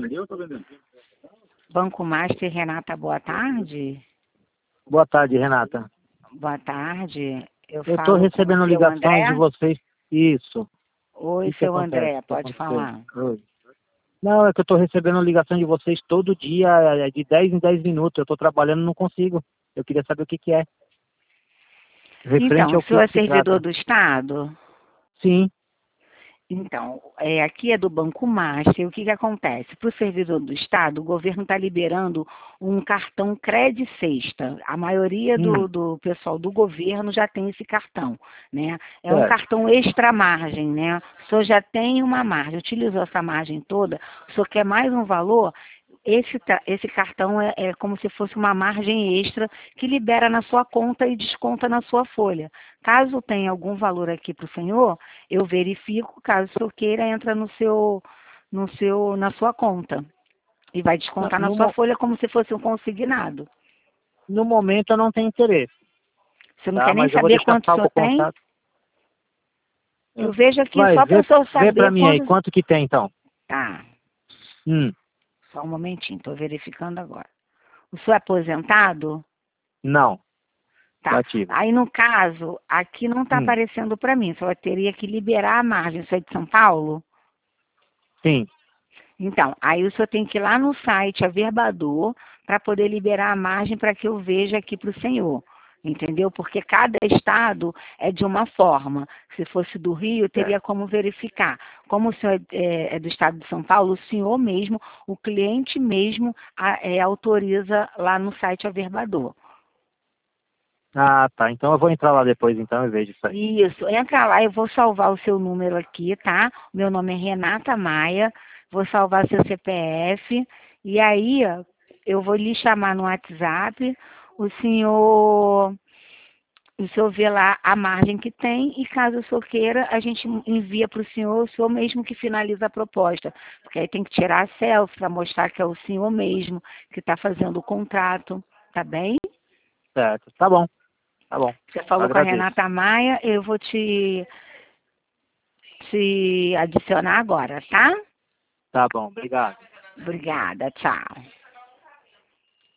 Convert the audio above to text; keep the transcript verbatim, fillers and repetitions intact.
Banco Master, Renata, boa tarde. Boa tarde, Renata. Boa tarde. Eu Eu estou falo recebendo com o seu ligações André. de vocês. Isso. Oi, O que seu acontece? André, O que pode aconteceu? falar. Oi. Não, é que eu estou recebendo ligação de vocês todo dia, é de dez em dez minutos. Eu estou trabalhando e não consigo. Eu queria saber o que, que é. Referente Então, o ao que senhor é que se servidor trata. do Estado? Sim. Então, é, aqui é do Banco Master. O que, que acontece? Para o servidor do Estado, o governo está liberando um cartão Cred Sexta. A maioria do, Hum, do pessoal do governo já tem esse cartão, né? É um certo. cartão extra margem, né? O senhor já tem uma margem, utilizou essa margem toda, o senhor quer mais um valor? Esse, ta- esse cartão é, é como se fosse uma margem extra que libera na sua conta e desconta na sua folha. Caso tenha algum valor aqui para o senhor, eu verifico, caso o senhor queira, entra no seu, no seu, na sua conta e vai Não, descontar na No, sua mo- folha como se fosse um consignado. no momento eu não tenho interesse, Você não tá? quer nem Mas eu vou saber deixar quanto o salvo senhor o tem? contato. Eu vejo aqui Vai, só para o vê, senhor vê pra saber mim aí, quando... quanto que tem então? Tá, Hum, só um momentinho, estou verificando agora. O senhor é aposentado? não, tô Tá. ativo. Aí, no caso, aqui não está Hum, aparecendo para mim. Só teria que liberar a margem. Isso é de São Paulo? sim. Então, aí o senhor tem que ir lá no site Averbador para poder liberar a margem para que eu veja aqui para o senhor. Entendeu? Porque cada estado é de uma forma. Se fosse do Rio, teria Certo. como verificar. Como o senhor é, é- é do estado de São Paulo, o senhor mesmo, o cliente mesmo, a- é, autoriza lá no site Averbador. Ah, tá. Então eu vou entrar lá depois, então, e vejo isso aí. Isso, entra lá, eu vou salvar o seu número aqui, tá? Meu nome é Renata Maia, vou salvar seu C P F, e aí ó, eu vou lhe chamar no WhatsApp, o senhor, o senhor vê lá a margem que tem, e caso o senhor queira, a gente envia para o senhor, o senhor mesmo que finaliza a proposta, porque aí tem que tirar a selfie para mostrar que é o senhor mesmo que está fazendo o contrato, tá bem? Certo. Tá bom, tá bom. Você falou com a Agradeço. Renata Maia, eu vou te se adicionar agora, tá? Tá bom, obrigado. Obrigada, tchau.